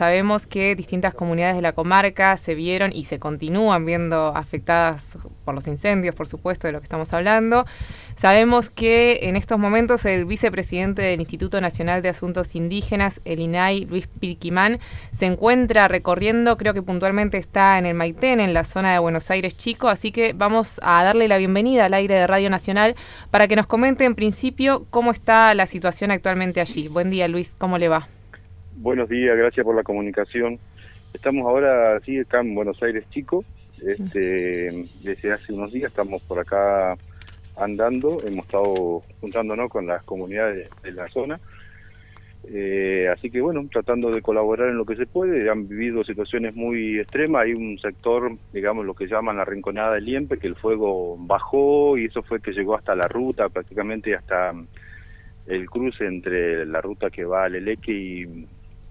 sabemos que distintas comunidades de la comarca se vieron y se continúan viendo afectadas por los incendios, por supuesto, de lo que estamos hablando. Sabemos que en estos momentos el vicepresidente del Instituto Nacional de Asuntos Indígenas, el INAI, Luis Pilquimán, se encuentra recorriendo, creo que puntualmente está en el Maitén, en la zona de Buenos Aires Chico, así que vamos a darle la bienvenida al aire de Radio Nacional para que nos comente en principio cómo está la situación actualmente allí. Buen día, Luis, ¿cómo le va? Buenos días, gracias por la comunicación. Estamos ahora sí acá en Buenos Aires Chico. Desde hace unos días estamos por acá andando, hemos estado juntándonos con las comunidades de la zona. Así que bueno, tratando de colaborar en lo que se puede. Han vivido situaciones muy extremas. Hay un sector, digamos, lo que llaman la Rinconada del Liempe, que el fuego bajó y eso fue que llegó hasta la ruta, prácticamente hasta el cruce entre la ruta que va al Eleque y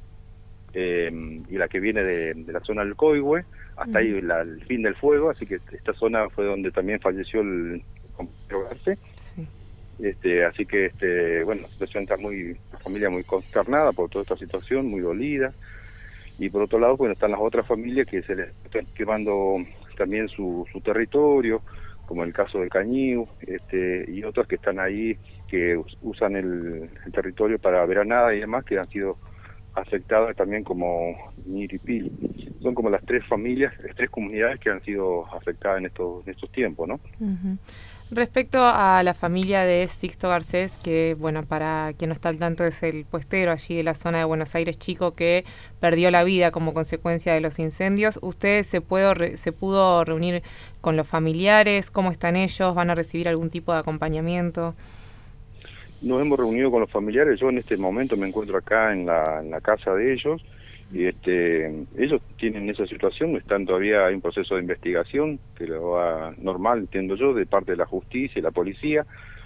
la que viene de la zona del Coihue, hasta ahí el fin del fuego. Así que esta zona fue donde también falleció el compañero Garce. Sí. Así que bueno, la situación está la familia muy consternada por toda esta situación, muy dolida. Y por otro lado, bueno, están las otras familias que se les están quemando también su territorio, como el caso de Cañiu, y otras que están ahí, que usan el territorio para veranada y demás, que han sido afectadas también como Ñiripil. Son como las tres comunidades que han sido afectadas en estos tiempos, ¿no? Uh-huh. Respecto a la familia de Sixto Garcés, que bueno, para quien no está al tanto, es el puestero allí de la zona de Buenos Aires Chico que perdió la vida como consecuencia de los incendios, ¿usted se pudo reunir con los familiares? ¿Cómo están ellos? ¿Van a recibir algún tipo de acompañamiento? Nos hemos reunido con los familiares. Yo en este momento me encuentro acá en la casa de ellos, y ellos tienen esa situación, están todavía en proceso de investigación, que lo va normal, entiendo yo, de parte de la justicia y la policía,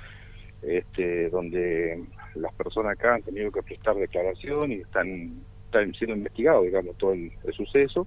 donde las personas acá han tenido que prestar declaración y están siendo investigados, digamos, todo el suceso.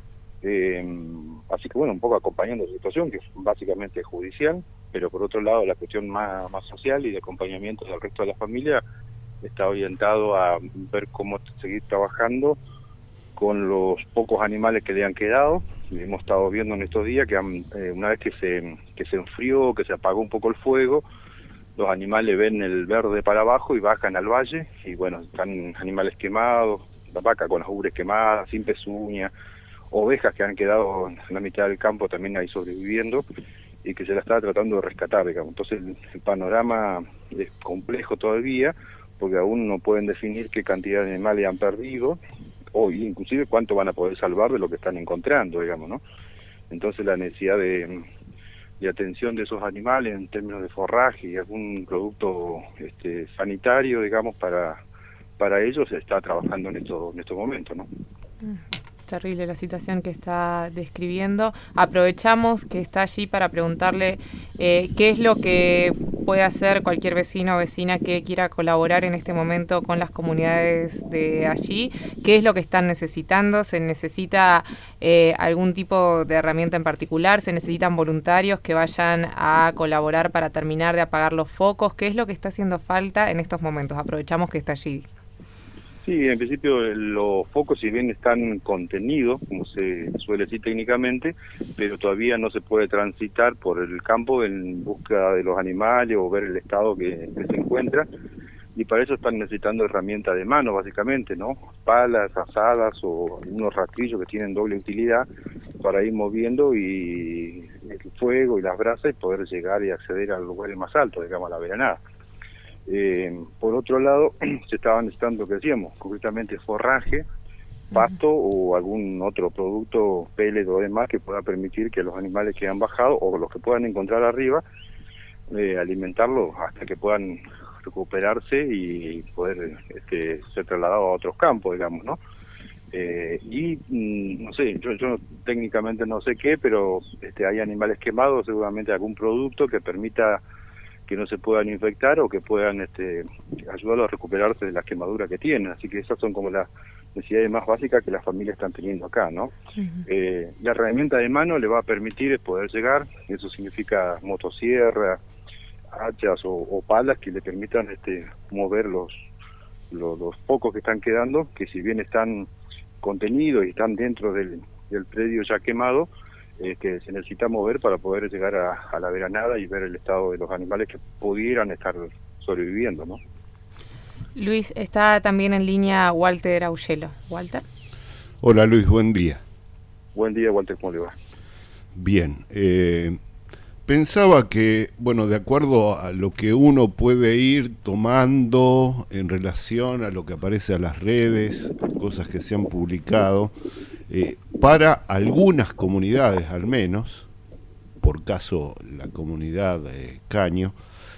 Así que bueno, un poco acompañando la situación, que es básicamente judicial, pero por otro lado la cuestión más social y de acompañamiento del resto de la familia está orientado a ver cómo seguir trabajando con los pocos animales que le han quedado. Hemos estado viendo en estos días que una vez que se enfrió, que se apagó un poco el fuego, los animales ven el verde para abajo y bajan al valle, y bueno, están animales quemados, la vaca con las ubres quemadas, sin pezuña, ovejas que han quedado en la mitad del campo también ahí sobreviviendo, y que se la está tratando de rescatar, digamos. Entonces el panorama es complejo todavía, porque aún no pueden definir qué cantidad de animales han perdido, o inclusive cuánto van a poder salvar de lo que están encontrando, digamos, ¿no? Entonces la necesidad de atención de esos animales en términos de forraje y algún producto sanitario, digamos, para ellos se está trabajando en estos momentos, ¿no? Terrible la situación que está describiendo. Aprovechamos que está allí para preguntarle qué es lo que puede hacer cualquier vecino o vecina que quiera colaborar en este momento con las comunidades de allí. ¿Qué es lo que están necesitando? ¿Se necesita algún tipo de herramienta en particular? ¿Se necesitan voluntarios que vayan a colaborar para terminar de apagar los focos? ¿Qué es lo que está haciendo falta en estos momentos? Aprovechamos que está allí. Sí, en principio los focos, si bien están contenidos, como se suele decir técnicamente, pero todavía no se puede transitar por el campo en búsqueda de los animales o ver el estado que se encuentra, y para eso están necesitando herramientas de mano, básicamente, ¿no? Palas, azadas o unos rastrillos que tienen doble utilidad para ir moviendo y el fuego y las brasas y poder llegar y acceder a los lugares más altos, digamos, a la veranada. Por otro lado, se estaba necesitando, que decíamos, concretamente forraje, pasto o algún otro producto, pellet o demás, que pueda permitir que los animales que han bajado o los que puedan encontrar arriba, alimentarlos hasta que puedan recuperarse y poder ser trasladados a otros campos, digamos, ¿no? No sé, yo técnicamente no sé qué, pero hay animales quemados, seguramente algún producto que permita que no se puedan infectar o que puedan ayudarlos a recuperarse de las quemaduras que tienen. Así que esas son como las necesidades más básicas que las familias están teniendo acá, ¿no? La herramienta de mano le va a permitir poder llegar, eso significa motosierra, hachas o palas que le permitan mover los pocos que están quedando, que si bien están contenidos y están dentro del predio ya quemado, que se necesita mover para poder llegar a la veranada y ver el estado de los animales que pudieran estar sobreviviendo, ¿no? Luis, está también en línea Walter Augello. Walter. Hola Luis, buen día. Buen día, Walter, ¿cómo le va? Bien, pensaba que, bueno, de acuerdo a lo que uno puede ir tomando en relación a lo que aparece a las redes, cosas que se han publicado, para algunas comunidades al menos, por caso la comunidad Caño,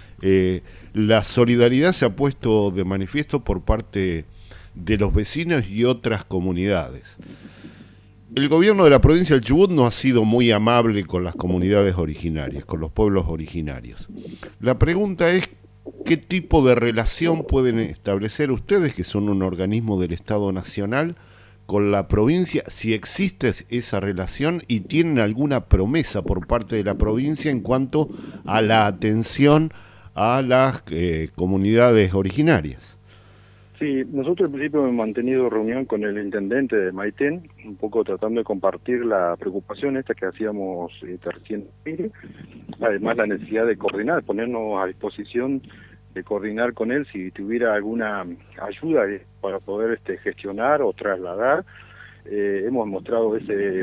la solidaridad se ha puesto de manifiesto por parte de los vecinos y otras comunidades. El gobierno de la provincia del Chubut no ha sido muy amable con las comunidades originarias, con los pueblos originarios. La pregunta es, ¿qué tipo de relación pueden establecer ustedes, que son un organismo del Estado Nacional, con la provincia, si existe esa relación y tienen alguna promesa por parte de la provincia en cuanto a la atención a las comunidades originarias? Sí, nosotros al principio hemos mantenido reunión con el intendente de Maitén, un poco tratando de compartir la preocupación esta que hacíamos recién, además la necesidad de coordinar, ponernos a disposición de coordinar con él si tuviera alguna ayuda para poder gestionar o trasladar. Hemos mostrado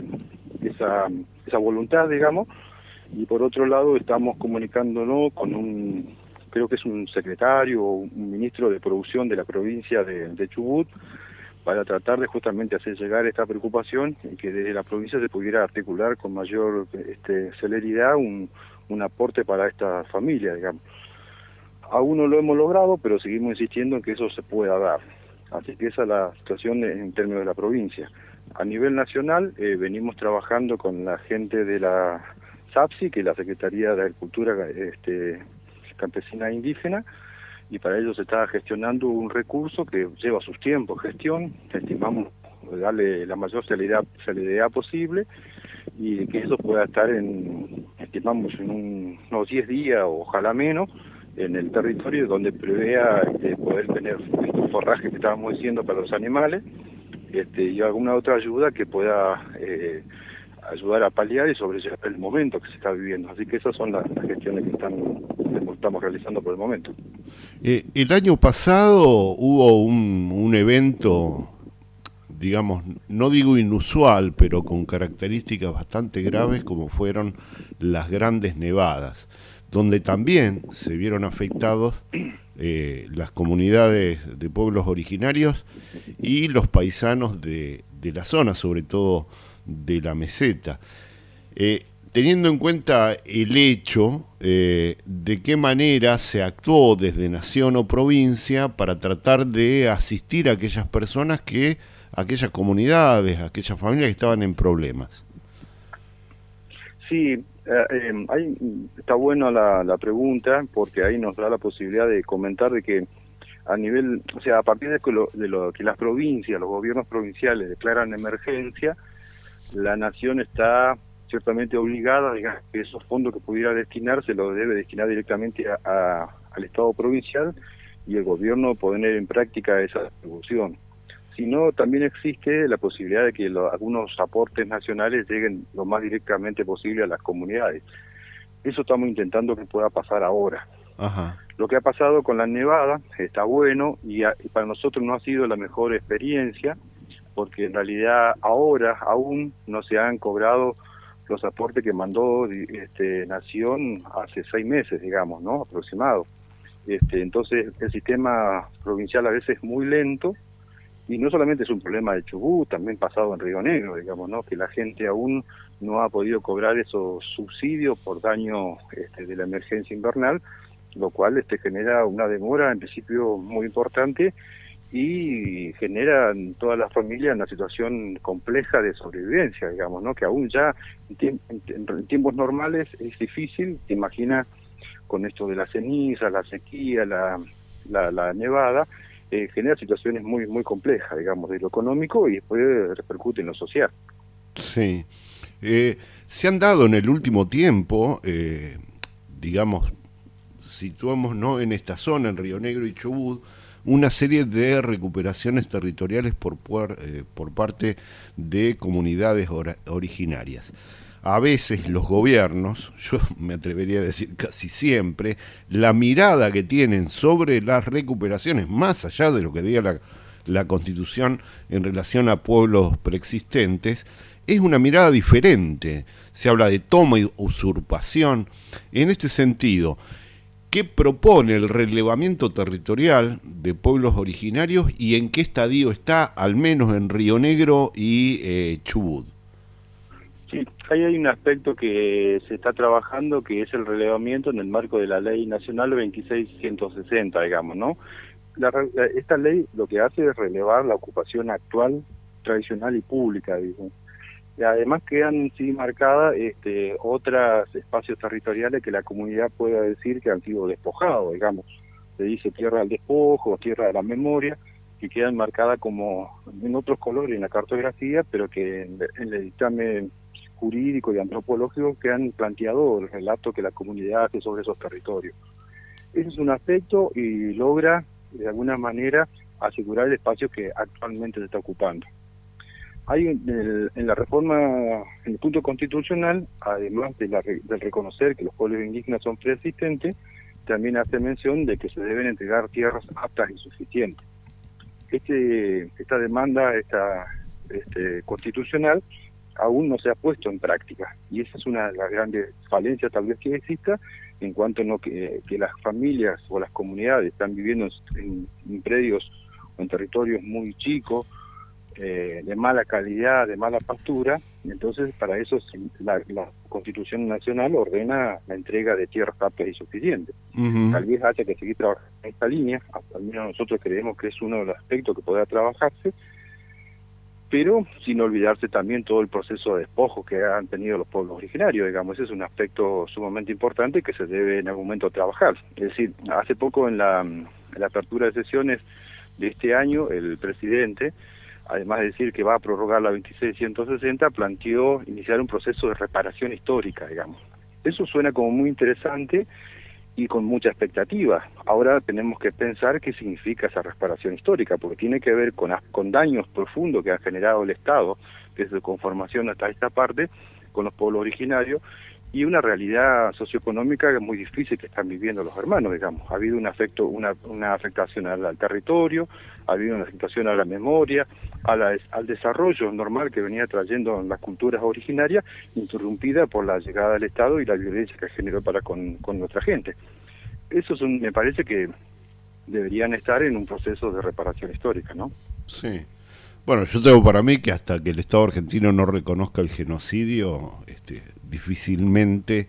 esa voluntad, digamos, y por otro lado estamos comunicándonos con creo que es un secretario o un ministro de producción de la provincia de Chubut, para tratar de justamente hacer llegar esta preocupación y que desde la provincia se pudiera articular con mayor celeridad un aporte para esta familia, digamos. Aún no lo hemos logrado, pero seguimos insistiendo en que eso se pueda dar. Así que esa es la situación en términos de la provincia. A nivel nacional, venimos trabajando con la gente de la SAPSI, que es la Secretaría de Agricultura Campesina e Indígena, y para ello se está gestionando un recurso que lleva sus tiempos, gestión, estimamos darle la mayor celeridad posible, y que eso pueda estar estimamos en unos 10 días, o ojalá menos, en el territorio donde prevea poder tener estos forrajes que estábamos diciendo para los animales, y alguna otra ayuda que pueda ayudar a paliar y sobrellevar el momento que se está viviendo. Así que esas son las gestiones que estamos realizando por el momento. El año pasado hubo un evento, digamos, no digo inusual, pero con características bastante graves, como fueron las grandes nevadas, donde también se vieron afectados las comunidades de pueblos originarios y los paisanos de la zona, sobre todo de la meseta. Teniendo en cuenta el hecho de qué manera se actuó desde nación o provincia para tratar de asistir a aquellas personas aquellas comunidades, aquellas familias que estaban en problemas. Sí, está buena la pregunta, porque ahí nos da la posibilidad de comentar de que a nivel, o sea, a partir de lo que las provincias, los gobiernos provinciales declaran emergencia, la nación está ciertamente obligada, digamos, que esos fondos que pudiera destinar se los debe destinar directamente al Estado provincial, y el gobierno poner en práctica esa distribución. Si no, también existe la posibilidad de que algunos aportes nacionales lleguen lo más directamente posible a las comunidades. Eso estamos intentando que pueda pasar ahora. Ajá. Lo que ha pasado con la nevada está bueno, y para nosotros no ha sido la mejor experiencia, porque en realidad ahora aún no se han cobrado los aportes que mandó Nación hace 6 meses, digamos, ¿no? Aproximado. Entonces el sistema provincial a veces es muy lento, y no solamente es un problema de Chubut, también pasado en Río Negro, digamos, ¿no? Que la gente aún no ha podido cobrar esos subsidios por daño de la emergencia invernal, lo cual genera una demora en principio muy importante, y genera en todas las familias una situación compleja de sobrevivencia, digamos, ¿no? Que aún ya en tiempos normales es difícil. Te imaginas con esto de la ceniza, la sequía, la nevada, genera situaciones muy muy complejas, digamos, de lo económico, y después repercute en lo social. Sí. Se han dado en el último tiempo, digamos, situamos, ¿no?, en esta zona, en Río Negro y Chubut, una serie de recuperaciones territoriales por parte de comunidades originarias. A veces los gobiernos, yo me atrevería a decir casi siempre, la mirada que tienen sobre las recuperaciones, más allá de lo que diga la Constitución en relación a pueblos preexistentes, es una mirada diferente. Se habla de toma y usurpación. En este sentido, ¿qué propone el relevamiento territorial de pueblos originarios y en qué estadio está, al menos en Río Negro y Chubut? Sí, ahí hay un aspecto que se está trabajando, que es el relevamiento en el marco de la Ley Nacional 26160, digamos, ¿no? Esta ley lo que hace es relevar la ocupación actual, tradicional y pública, digamos. Y además quedan sí marcadas otros espacios territoriales que la comunidad pueda decir que han sido despojados, digamos. Se dice tierra del despojo, tierra de la memoria, que quedan marcadas como en otros colores en la cartografía, pero que en el dictamen jurídico y antropológico que han planteado el relato que la comunidad hace sobre esos territorios. Ese es un aspecto y logra, de alguna manera, asegurar el espacio que actualmente se está ocupando. Hay en la reforma, en el punto constitucional, además del reconocer que los pueblos indígenas son preexistentes, también hace mención de que se deben entregar tierras aptas y suficientes. Esta demanda constitucional aún no se ha puesto en práctica, y esa es una de las grandes falencias tal vez que exista, en cuanto a que las familias o las comunidades están viviendo en predios o en territorios muy chicos, de mala calidad, de mala pastura. Entonces para eso la Constitución Nacional ordena la entrega de tierras aptas y suficientes. Tal vez haya que seguir trabajando en esta línea, al menos nosotros creemos que es uno de los aspectos que podrá trabajarse, pero sin olvidarse también todo el proceso de despojo que han tenido los pueblos originarios, digamos. Ese es un aspecto sumamente importante que se debe en algún momento trabajar. Es decir, hace poco en la apertura de sesiones de este año, el presidente, además de decir que va a prorrogar la 26160, planteó iniciar un proceso de reparación histórica, digamos. Eso suena como muy interesante y con mucha expectativa. Ahora tenemos que pensar qué significa esa reparación histórica, porque tiene que ver con daños profundos que ha generado el Estado, desde su conformación hasta esta parte, con los pueblos originarios, y una realidad socioeconómica muy difícil que están viviendo los hermanos, digamos. Ha habido una afectación al territorio, ha habido una afectación a la memoria, al desarrollo normal que venía trayendo las culturas originarias, interrumpida por la llegada del Estado y la violencia que generó con nuestra gente. Esos me parece que deberían estar en un proceso de reparación histórica, ¿no? Sí. Bueno, yo tengo para mí que hasta que el Estado argentino no reconozca el genocidio, difícilmente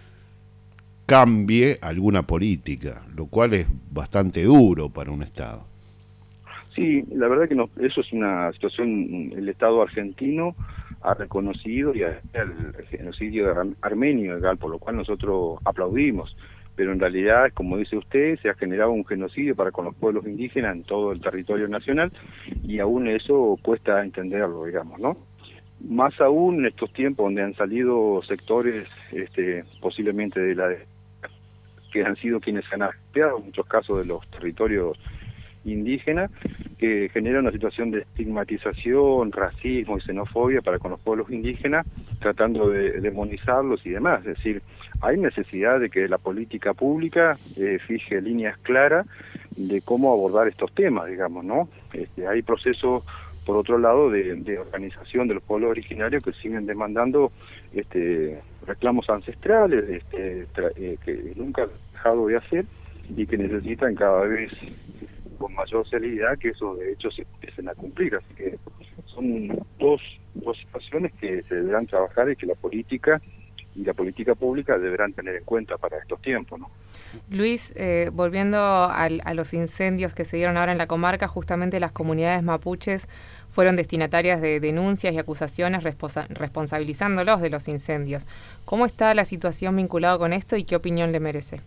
cambie alguna política, lo cual es bastante duro para un Estado. Sí, la verdad que no, eso es una situación, el Estado argentino ha reconocido el genocidio armenio, por lo cual nosotros aplaudimos, pero en realidad, como dice usted, se ha generado un genocidio para con los pueblos indígenas en todo el territorio nacional, y aún eso cuesta entenderlo, digamos, ¿no? Más aún en estos tiempos donde han salido sectores posiblemente que han sido quienes han afectado en muchos casos de los territorios indígenas, que genera una situación de estigmatización, racismo y xenofobia para con los pueblos indígenas, tratando de demonizarlos y demás. Es decir, hay necesidad de que la política pública fije líneas claras de cómo abordar estos temas, digamos, ¿no? Hay procesos, por otro lado, de organización de los pueblos originarios que siguen demandando reclamos ancestrales que nunca han dejado de hacer y que necesitan cada vez con mayor celeridad que esos derechos se empiecen a cumplir. Así que son dos situaciones que se deberán trabajar y que la política y la política pública deberán tener en cuenta para estos tiempos, ¿no? Luis, volviendo a los incendios que se dieron ahora en la comarca, justamente las comunidades mapuches fueron destinatarias de denuncias y acusaciones responsabilizándolos de los incendios. ¿Cómo está la situación vinculada con esto y qué opinión le merece?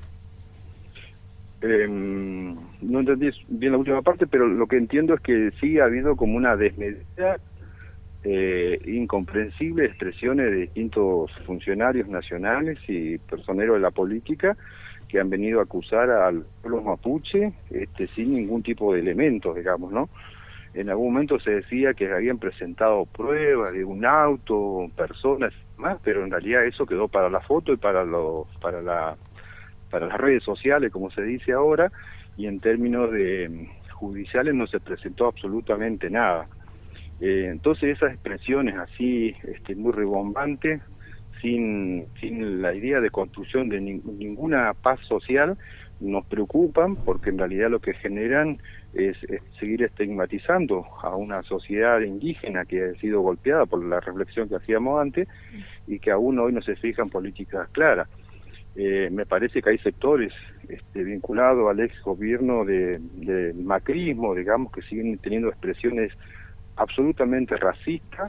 No entendí bien la última parte, pero lo que entiendo es que sí ha habido como una desmedida, incomprensible expresiones de distintos funcionarios nacionales y personeros de la política que han venido a acusar al pueblo mapuche sin ningún tipo de elementos, digamos, ¿no? En algún momento se decía que habían presentado pruebas de un auto, personas y más, pero en realidad eso quedó para la foto y para las redes sociales, como se dice ahora, y en términos de judiciales no se presentó absolutamente nada. Entonces esas expresiones así muy rimbombantes, sin la idea de construcción de ninguna paz social, nos preocupan, porque en realidad lo que generan es seguir estigmatizando a una sociedad indígena que ha sido golpeada por la reflexión que hacíamos antes y que aún hoy no se fijan políticas claras. Me parece que hay sectores vinculados al ex gobierno del macrismo, digamos, que siguen teniendo expresiones absolutamente racistas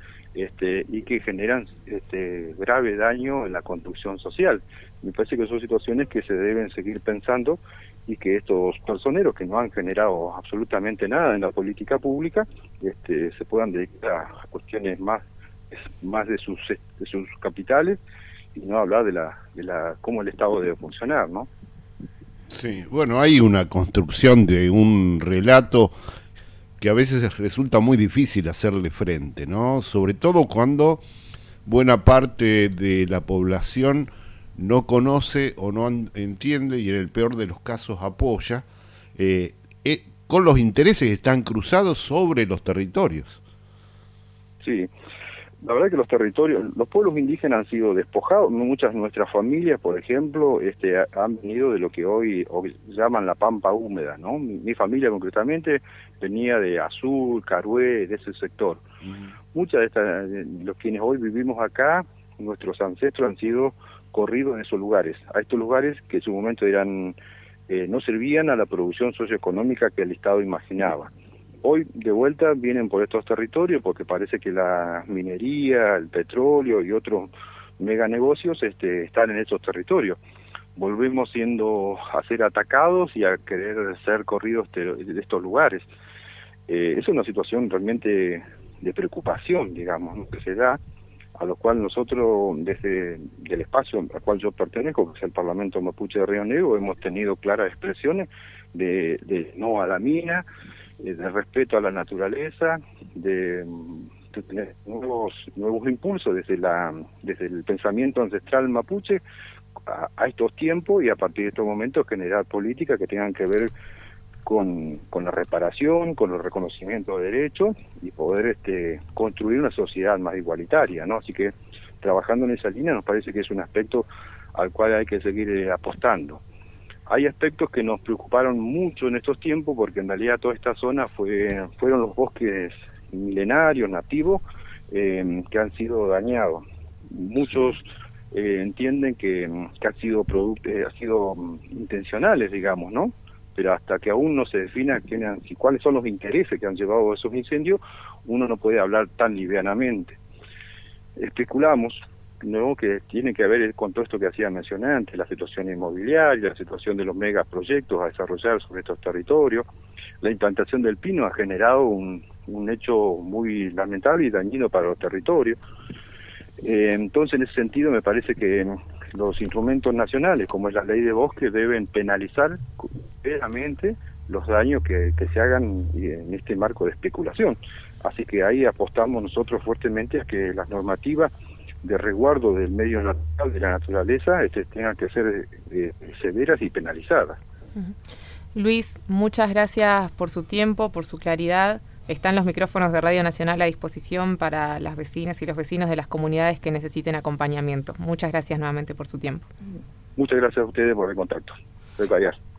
y que generan grave daño en la construcción social. Me parece que son situaciones que se deben seguir pensando y que estos personeros que no han generado absolutamente nada en la política pública se puedan dedicar a cuestiones más de sus capitales y no hablar de cómo el Estado debe funcionar, ¿no? Sí, bueno, hay una construcción de un relato que a veces resulta muy difícil hacerle frente, ¿no? Sobre todo cuando buena parte de la población no conoce o no entiende y en el peor de los casos apoya con los intereses que están cruzados sobre los territorios. Sí. La verdad que los pueblos indígenas han sido despojados. Muchas de nuestras familias, por ejemplo, han venido de lo que hoy llaman la pampa húmeda, ¿no? Mi familia concretamente venía de Azul, Carué, de ese sector. Muchas de los quienes hoy vivimos acá, nuestros ancestros han sido corridos en esos lugares, a estos lugares que en su momento no servían a la producción socioeconómica que el Estado imaginaba. Hoy de vuelta vienen por estos territorios porque parece que la minería, el petróleo y otros meganegocios están en esos territorios. Volvemos a ser atacados y a querer ser corridos de estos lugares. Es una situación realmente de preocupación, digamos, ¿no?, que se da, a lo cual nosotros desde el espacio al cual yo pertenezco, que es el Parlamento Mapuche de Río Negro, hemos tenido claras expresiones de no a la mina, de respeto a la naturaleza, de tener nuevos impulsos desde el pensamiento ancestral mapuche a estos tiempos y a partir de estos momentos generar políticas que tengan que ver con la reparación, con el reconocimiento de derechos y poder construir una sociedad más igualitaria, ¿no? Así que trabajando en esa línea nos parece que es un aspecto al cual hay que seguir apostando. Hay aspectos que nos preocuparon mucho en estos tiempos porque en realidad toda esta zona fueron los bosques milenarios, nativos, que han sido dañados. Muchos entienden que han sido intencionales, digamos, ¿no? Pero hasta que aún no se defina cuáles son los intereses que han llevado a esos incendios, uno no puede hablar tan livianamente. Especulamos, ¿no?, que tiene que ver con todo esto que hacía mencionar antes, la situación inmobiliaria, la situación de los megaproyectos a desarrollar sobre estos territorios. La implantación del pino ha generado un hecho muy lamentable y dañino para los territorios. Entonces, en ese sentido, me parece que los instrumentos nacionales, como es la ley de bosque, deben penalizar severamente los daños que se hagan en este marco de especulación. Así que ahí apostamos nosotros fuertemente a que las normativas de resguardo del medio natural, de la naturaleza, tengan que ser severas y penalizadas. Luis, muchas gracias por su tiempo, por su claridad. Están los micrófonos de Radio Nacional a disposición para las vecinas y los vecinos de las comunidades que necesiten acompañamiento. Muchas gracias nuevamente por su tiempo. Muchas gracias a ustedes por el contacto. Soy Bayar.